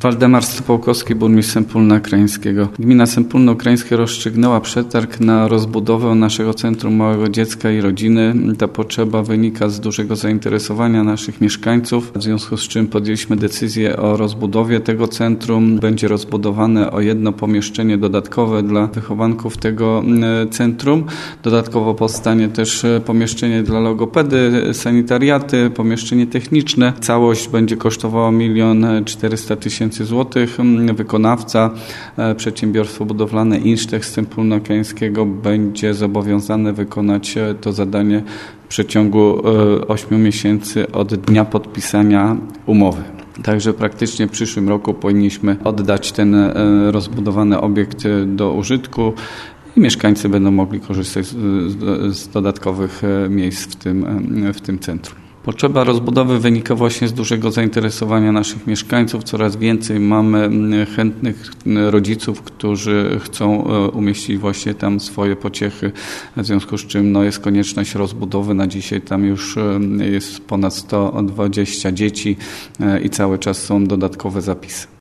Waldemar Stopałkowski, burmistrz Sępólna Krajeńskiego. Gmina Sępólno Krajeńskie rozstrzygnęła przetarg na rozbudowę naszego Centrum Małego Dziecka i Rodziny. Ta potrzeba wynika z dużego zainteresowania naszych mieszkańców, w związku z czym podjęliśmy decyzję o rozbudowie tego centrum. Będzie rozbudowane o jedno pomieszczenie dodatkowe dla wychowanków tego centrum. Dodatkowo powstanie też pomieszczenie dla logopedy, sanitariaty, pomieszczenie techniczne. Całość będzie kosztowała 1 400 000 złotych. Wykonawca, przedsiębiorstwo budowlane Insztech z Sępólna Krajeńskiego będzie zobowiązane wykonać to zadanie w przeciągu 8 miesięcy od dnia podpisania umowy. Także praktycznie w przyszłym roku powinniśmy oddać ten rozbudowany obiekt do użytku i mieszkańcy będą mogli korzystać z dodatkowych miejsc w tym centrum. Potrzeba rozbudowy wynika właśnie z dużego zainteresowania naszych mieszkańców. Coraz więcej mamy chętnych rodziców, którzy chcą umieścić właśnie tam swoje pociechy, w związku z czym jest konieczność rozbudowy. Na dzisiaj tam już jest ponad 120 dzieci i cały czas są dodatkowe zapisy.